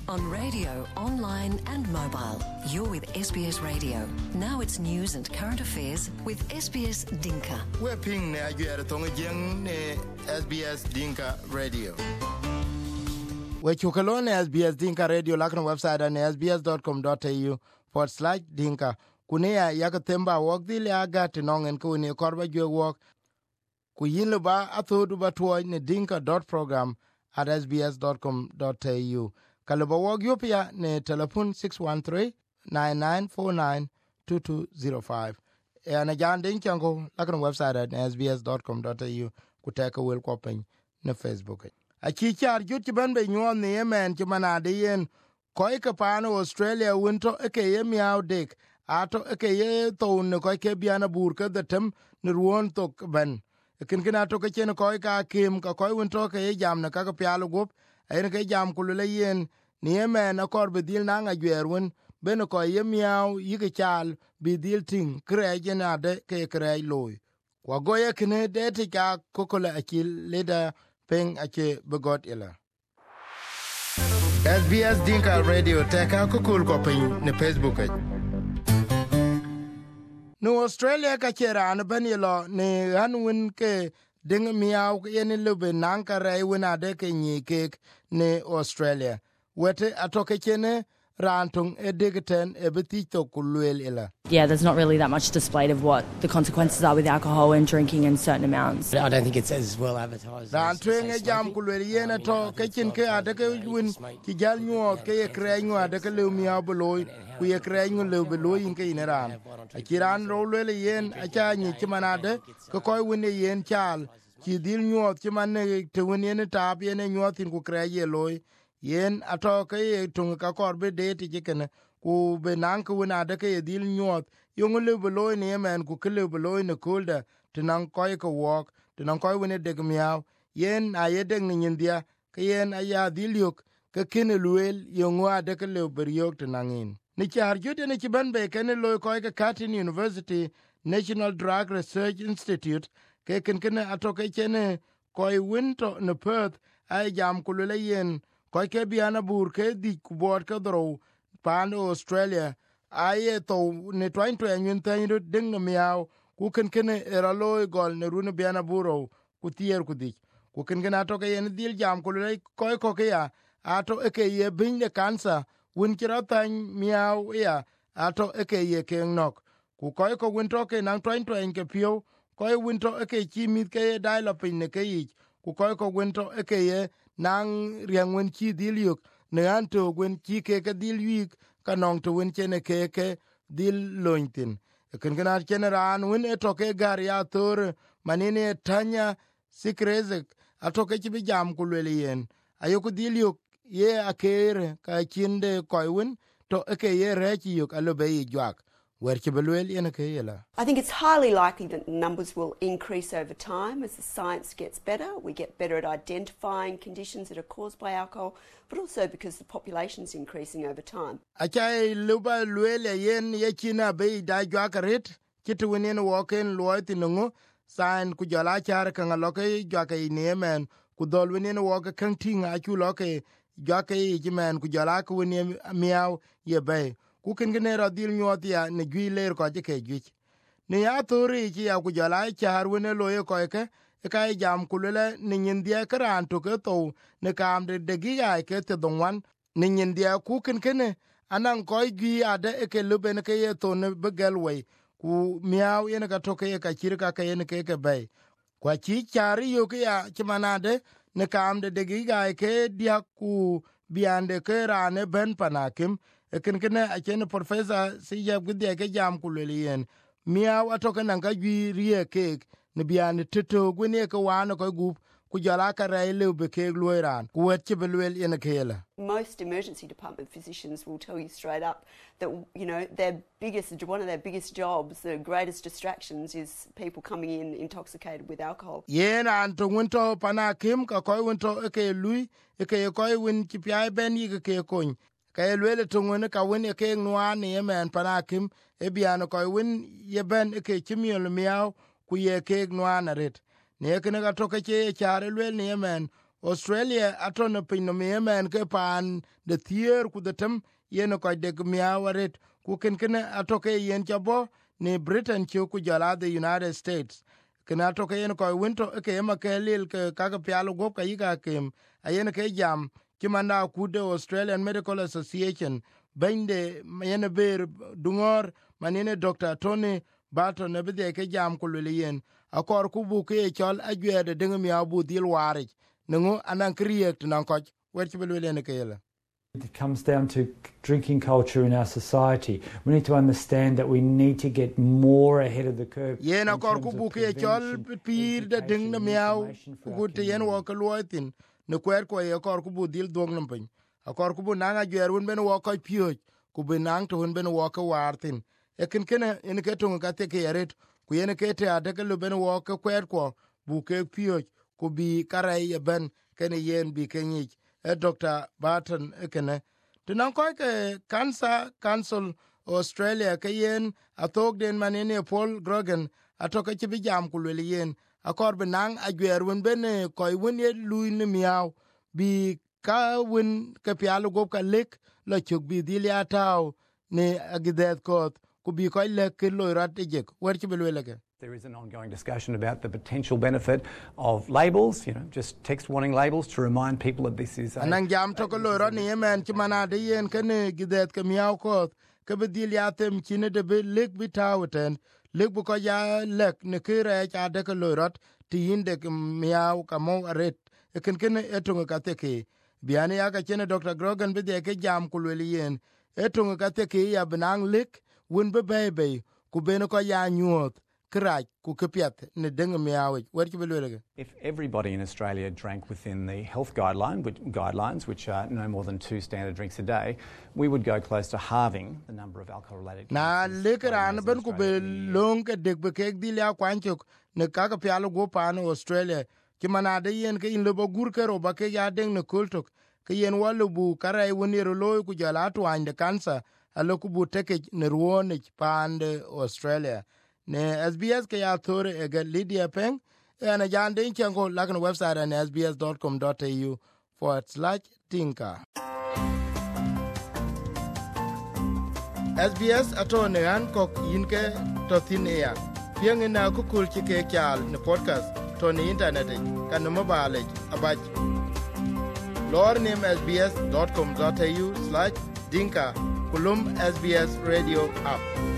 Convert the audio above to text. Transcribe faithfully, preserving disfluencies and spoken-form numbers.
On radio, online and mobile. You're with S B S Radio. Now it's news and current affairs with S B S Dinka. We're ping na yuer tong jeng ne S B S Dinka Radio. We chukalon S B S Dinka Radio lakon website and sbs.com.au forward slash Dinka. Kunea yakatemba wok dili aga tinong en kuni korba jwe wok. Kuyin ba athodu ba tuwa ne dinka.program at sbs.com.au. Kalaba wok yupia ne telephone six one three, nine nine four nine, two two zero five. E anajan dinkango lakon website at sbs.com.au kuteka wel kopeng ne Facebook. A chichar jut ban be nyuon ne yemen chimanade yen koi ka pano Australia winto eke ye miao dik ato eke ye ton ne koi ke biana burka the tem ne ruon tok ban kin kina to ke chen koi ka kim ka koi winto ke ye jam ne ka ka pialo gop ayen ke jam kulule yen ne yemen akor bedil na nga gwerwen ben koi ye miao yike chal bidil ting kreje na de ke krej loy kwa goye kine de ti ka kokola akil leda peng ache begot ila S B S Dinka Radio teka kukul ko peng ne Facebook e. No Australia ka chera na banilo ne hanwin ke ding miau ke ne lube nanka rai wina de ke nyike ne Australia wete atoke chene rantung e digiten e betito kulwel ila. Yeah, there's not really that much displayed of what the consequences are with alcohol and drinking in certain amounts. I don't think it's as well advertised. Rantung e jam kulwel yena to ke chin ke adeke win ki jal nyuo ke ye krenyo adeke le miao beloy ku ye krenyo le beloy in ke ineran. A kiran rolwel yen a cha nyi chimanade ko koy win yen chal ki dil nyuo chimane te win yen tab yen nyuo tin ku kreye loy yen atoke ye tung ka korbe de ti jikene ku benang ku na de ke dil nyot yung le beloy ne men ku kle beloy ne kulda tinang koy ko wok tinang koy wene de miaw yen aye de nindia ke yen aya dil yok ke kene luel yung wa de ke le beryok tinangin ni char jude ne chiban be ken loy koy ke Curtin University National Drug Research Institute ke ken ken atoke chene koy winto ne Perth ay jam kulule yen koi ke biana bur ke di kubor ke dro pan Australia aye to ne twain to anyun tan ru ding no miao ku ken ken era loy gol ne runu biana buro ku tier ku di ku ken ken ato ke yen dil jam ku le koi ko ke ya ato e ke ye bin de kansa win kira tan miao ya ato e ke ye ke nok ku koi ko win to ke nang twain to en ke pio koi win to e ke chi mit ke dai lo pin ne ke yi ku koi ko win to e ke ye nang riang wen chi dil yuk ne anto wen chi ke ke dil yik ka nong to wen chene ke ke dil lointin ken gana chene ran wen eto ke gar ya tor manine tanya sikrezek ato ke chi jam kulele yen ayo ku dil yuk ye akere ka chinde koy wen to ke ye rechi yuk alo be yjak wer chi belwel yen ke yela. I think it's highly likely that numbers will increase over time as the science gets better. We get better at identifying conditions that are caused by alcohol, but also because the population is increasing over time. Achai luba luele yen ye china be da jwakaret kitu wenen woken loiti nungu sign ku jala char kan loke jwake nemen ku dol wenen woke kan tinga chu loke jwake jimen ku jala ku wenen miao ye be ku ken gene radil nyotia ne gwiler ko je ke gwich ne ya tori ji ya ku jala char wene loye ko ke e kai jam kulele ne nyindia kran to ke to ne kam de de giga ke te donwan ne nyindia ku ken kene anan ko gwi ade e ke lube ne ke ye to ne begelwe ku miaw ene ka to ke ka chirka ka ene ke ke bay kwa chi chari yo ke ya chimanade ne kam de de giga ke dia ku biande ke rane ben panakim ken ken a chen professor si ya gudde ke jam kulele yen miaw atoke nan ka gwi rie ke ne bian tito gwene ke wan ko gup ku jala ka raile be ke loiran ku wet ke belwel yen kela. Most emergency department physicians will tell you straight up that, you know, their biggest one of their biggest jobs, the greatest distractions is people coming in intoxicated with alcohol. Yen an to winto pana kim ka ko winto ke lui ke ko win ki pai ben yi ke kon ka elwele tungone ka wen ke nwa ne men panakim e biano ko wen ye ben ke chimiol miao ku ye ke nwa na ret ne ke ne ga to ke che chare lwel ne men Australia aton pin no me men ke pan de thier ku de tem yen ko de miawaret ku ken ken atoke yen chabo ni Britain chu ku jala the United States kana atoke yen ko winto ke ma ke lil ke ka ga pialo go ka yiga kem ayen ke jam kimanda ku de Australian Medical Association bende yen ber dungor manine Doctor Tony Barton ne bide ke jam ku le yen akor ku bu ke chol agwede de mi abu dil wari ngo anan kriek nan ko werti bel le ne ke yela. It comes down to drinking culture in our society. We need to understand that we need to get more ahead of the curve. Yen akor ku bu ke chol pir de ding na miao ku te yen wo ka luotin ne kwer ko ye akor ku bu dil dong nam pin akor ku bu nanga gyer un ben wo ko pio ku be nang to un ben wo ka wartin e ken ken en ke to ka te ke yaret ku yen ke te ade ke lu ben wo ka kwer ko bu ke pio ku bi karai ye ben ken yen bi ke ni e Doctor Barton ekene tunan ko ke Cancer Council Australia ke yen atok den manene Paul Grogan atoka ci bi jam ku le yen akor benang agwer won bene ko won ye luin miaw bi ka won ke pialo go ka lek la chuk bi dilia taw ne agidet ko ku bi ko le ke lo rat je wer ci bel wele. There is an ongoing discussion about the potential benefit of labels, you know, just text warning labels to remind people that this is a... Anang jam to ko lo rat ne men ci manade yen kene gidet ke miaw ko ke bi dilia tem chine de be lek bi tawten lek bu ko ya lek ne kire cha de ko lo rat tin de miaw ka mo aret e ken ken etunga ka te ke biane ya ka chene Doctor Grogan bi de ke jam ku le yen etunga ka te ke ya benang lek won be bebe ku ben ko ya nyuot kraj ku kepiat ne deng miaw wer ki belwele. If everybody in Australia drank within the health guideline which, guidelines which are no more than two standard drinks a day, we would go close to halving the number of alcohol related na lekran ben ku be long ke dek be ke dilia kwanchok ne ka ka pialo go pan Australia ki manade yen ke in lobo gur ke ro ba ke ya deng ne kultok ke yen walu bu karai woniro loy ku jala to ande cancer alo ku bu teke ne ruone pande Australia ne S B S ke ya thore e ga Lydia Peng ena jande inchango lakin website an s b s dot com dot a u forward slash tinka. S B S atone an kok yinke to thin ea pieng ina ku kul chi ke kyal ne podcast to ne internet kan no mobile abaj lor nim s b s dot com dot a u slash dinka kulum S B S radio app.